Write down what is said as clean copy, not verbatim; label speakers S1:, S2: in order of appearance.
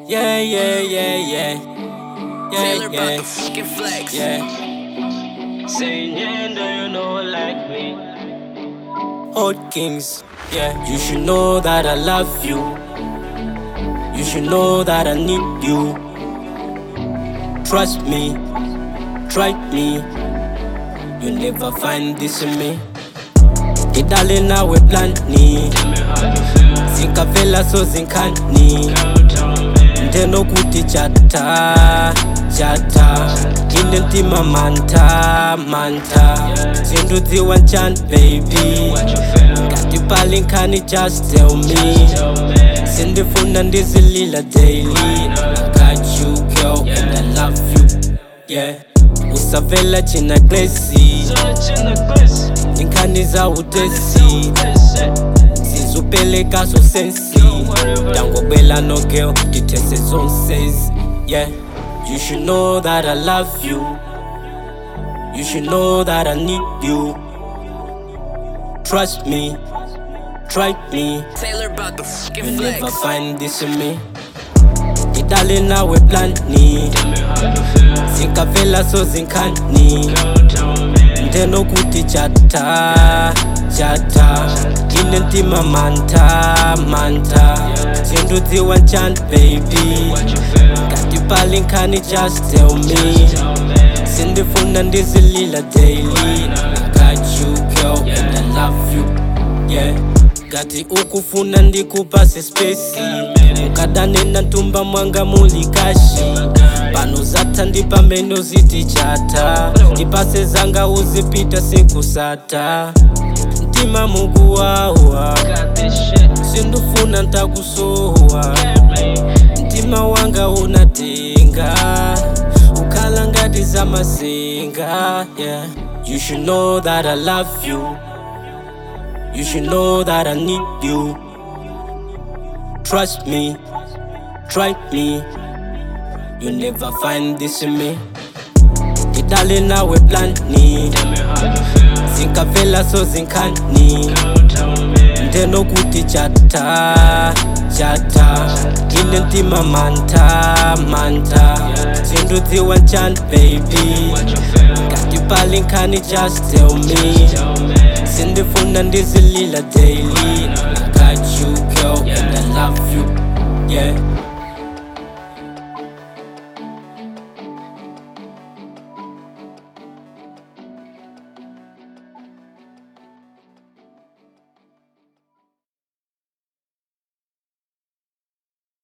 S1: Yeah, yeah, yeah, yeah. Yeah,
S2: Taylor
S1: yeah,
S2: fucking flex.
S1: yeah.
S3: Saying, yeah, do you know like me?
S1: Old kings, yeah. You should know that I love you. You should know that I need you. Trust me, try me. You'll never find this in me. Idale nawe plani.
S3: Tell me how you feel.
S1: Zinkavela so zinkani.
S3: Girl, tell me.
S1: Ndeno kuti chata inentima manta zindu dziwanchan baby
S3: What you feel?
S1: ngati pali nkhani just tell me
S3: Tell me.
S1: sindifuna ndizilila daily I got you girl and I love you yeah usavela china glesi
S3: Touch in the glass.
S1: inkhani za utesi zizupeleka so sensi tangobela no girl ndithese zonses yeah you should know that I love you you should know that I need you trust me try me
S2: Taylor about the fucking
S1: you'll
S2: flex.
S1: never find this in me idale nawe plani
S3: Tell me how you feel.
S1: zinkavela so zinkani
S3: Girl, tell me.
S1: ndeno kuti chata inentima manta zindu dziwanchan baby
S3: What you feel?
S1: ngati pali nkhani just tell me
S3: Tell me.
S1: sindifuna ndizilila daily I got you girl and I love you yeah ngati ukufuna ndikupase spesi ukadanena ntumba mwanga mulikashi pano zatha ndipamene ziti chata ndipase zanga uzipita sikusata mtima mukuwawa
S3: Got this shit.
S1: sindufuna ntakusowa mtima wanga unatenga ukhala ngati zamasenga yeah you should know that I love you you should know that I need you trust me try me you'll never find this in me idale nawe plani
S3: Tell me how you feel.
S1: zinkavela so zinkani
S3: Girl, tell me.
S1: ndeno kuti chata inentima manta zindu dziwanchan baby
S3: What you feel?
S1: ngati pali nkhani just tell me
S3: Tell me.
S1: sindifuna ndizilila daily